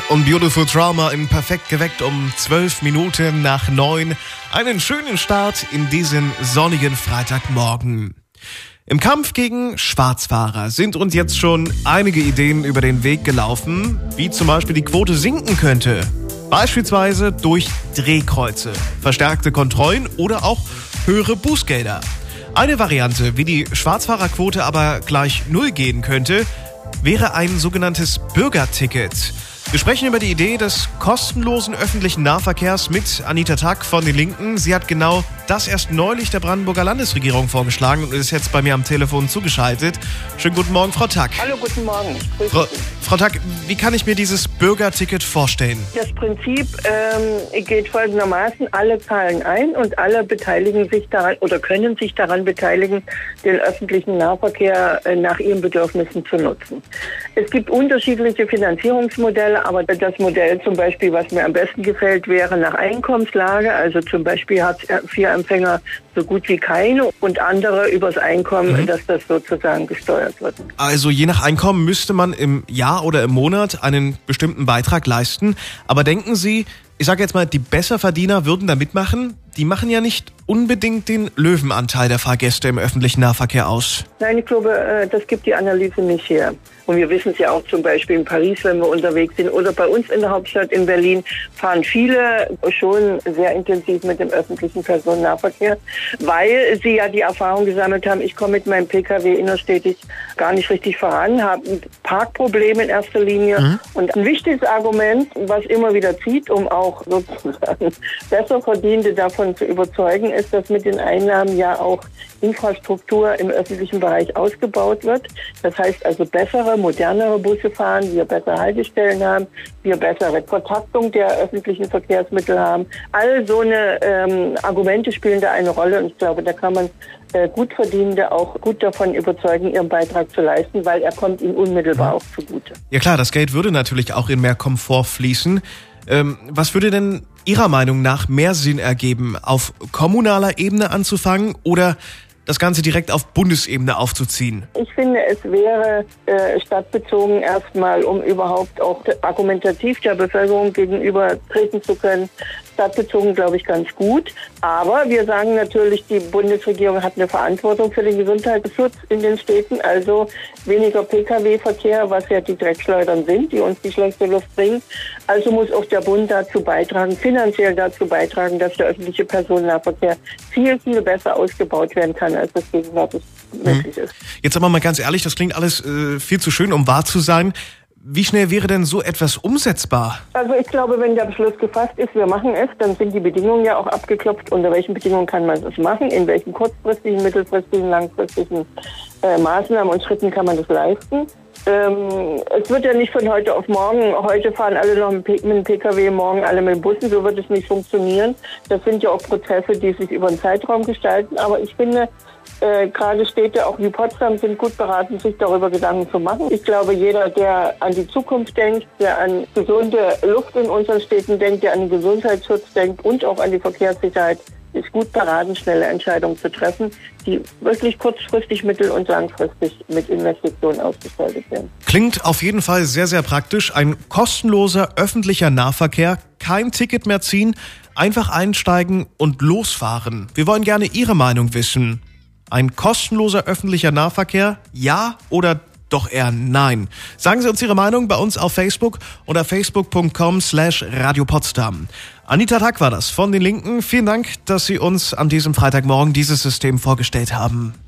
und Beautiful Trauma in Perfekt geweckt um 12 Minuten nach 9. Einen schönen Start in diesen sonnigen Freitagmorgen. Im Kampf gegen Schwarzfahrer sind uns jetzt schon einige Ideen über den Weg gelaufen, wie zum Beispiel die Quote sinken könnte. Beispielsweise durch Drehkreuze, verstärkte Kontrollen oder auch höhere Bußgelder. Eine Variante, wie die Schwarzfahrerquote aber gleich 0 gehen könnte, wäre ein sogenanntes Bürgerticket. Wir sprechen über die Idee des kostenlosen öffentlichen Nahverkehrs mit Anita Tack von den Linken. Sie hat genau das erst neulich der Brandenburger Landesregierung vorgeschlagen und ist jetzt bei mir am Telefon zugeschaltet. Schönen guten Morgen, Frau Tack. Hallo, guten Morgen. Frau Tack, wie kann ich mir dieses Bürgerticket vorstellen? Das Prinzip geht folgendermaßen: Alle zahlen ein und alle beteiligen sich daran oder können sich daran beteiligen, den öffentlichen Nahverkehr nach ihren Bedürfnissen zu nutzen. Es gibt unterschiedliche Finanzierungsmodelle, aber das Modell zum Beispiel, was mir am besten gefällt, wäre nach Einkommenslage, also zum Beispiel Hartz-IV-Empfänger so gut wie keine und andere übers Einkommen, dass das sozusagen gesteuert wird. Also je nach Einkommen müsste man im Jahr oder im Monat einen bestimmten Beitrag leisten. Aber denken Sie, ich sage jetzt mal, die Besserverdiener würden da mitmachen? Die machen ja nicht unbedingt den Löwenanteil der Fahrgäste im öffentlichen Nahverkehr aus. Nein, ich glaube, das gibt die Analyse nicht her. Und wir wissen es ja auch zum Beispiel in Paris, wenn wir unterwegs sind, oder bei uns in der Hauptstadt in Berlin, fahren viele schon sehr intensiv mit dem öffentlichen Personennahverkehr, weil sie ja die Erfahrung gesammelt haben, ich komme mit meinem Pkw innerstädtisch gar nicht richtig voran, habe ein Parkproblem in erster Linie. Und ein wichtiges Argument, was immer wieder zieht, um auch sozusagen Besserverdiente davon zu überzeugen, ist, dass mit den Einnahmen ja auch Infrastruktur im öffentlichen Bereich ausgebaut wird. Das heißt also bessere, modernere Busse fahren, wir bessere Haltestellen haben, wir bessere Vertaktung der öffentlichen Verkehrsmittel haben. All so eine Argumente spielen da eine Rolle und ich glaube, da kann man Gutverdienende auch gut davon überzeugen, ihren Beitrag zu leisten, weil er kommt ihnen unmittelbar auch zugute. Ja klar, das Geld würde natürlich auch in mehr Komfort fließen. Was würde denn Ihrer Meinung nach mehr Sinn ergeben, auf kommunaler Ebene anzufangen oder das Ganze direkt auf Bundesebene aufzuziehen? Ich finde, es wäre stadtbezogen erstmal, um überhaupt auch argumentativ der Bevölkerung gegenüber treten zu können, stadtbezogen, glaube ich, ganz gut. Aber wir sagen natürlich, die Bundesregierung hat eine Verantwortung für den Gesundheitsschutz in den Städten, also weniger Pkw-Verkehr, was ja die Dreckschleudern sind, die uns die schlechte Luft bringen. Also muss auch der Bund dazu beitragen, finanziell dazu beitragen, dass der öffentliche Personennahverkehr viel, viel besser ausgebaut werden kann, als das gegenwärtig möglich ist. Jetzt aber mal ganz ehrlich, das klingt alles viel zu schön, um wahr zu sein. Wie schnell wäre denn so etwas umsetzbar? Also ich glaube, wenn der Beschluss gefasst ist, wir machen es, dann sind die Bedingungen ja auch abgeklopft. Unter welchen Bedingungen kann man das machen? In welchen kurzfristigen, mittelfristigen, langfristigen Maßnahmen und Schritten kann man das leisten? Es wird ja nicht von heute auf morgen, heute fahren alle noch mit dem Pkw, morgen alle mit Bussen, so wird es nicht funktionieren. Das sind ja auch Prozesse, die sich über einen Zeitraum gestalten, aber ich finde, gerade Städte, auch wie Potsdam, sind gut beraten, sich darüber Gedanken zu machen. Ich glaube, jeder, der an die Zukunft denkt, der an gesunde Luft in unseren Städten denkt, der an den Gesundheitsschutz denkt und auch an die Verkehrssicherheit, ist gut beraten, schnelle Entscheidungen zu treffen, die wirklich kurzfristig, mittel- und langfristig mit Investitionen ausgestaltet werden. Klingt auf jeden Fall sehr, sehr praktisch. Ein kostenloser öffentlicher Nahverkehr, kein Ticket mehr ziehen, einfach einsteigen und losfahren. Wir wollen gerne Ihre Meinung wissen. Ein kostenloser öffentlicher Nahverkehr, ja oder doch eher nein? Sagen Sie uns Ihre Meinung bei uns auf Facebook oder facebook.com/Radio Potsdam. Anita Tack war das von den Linken. Vielen Dank, dass Sie uns an diesem Freitagmorgen dieses System vorgestellt haben.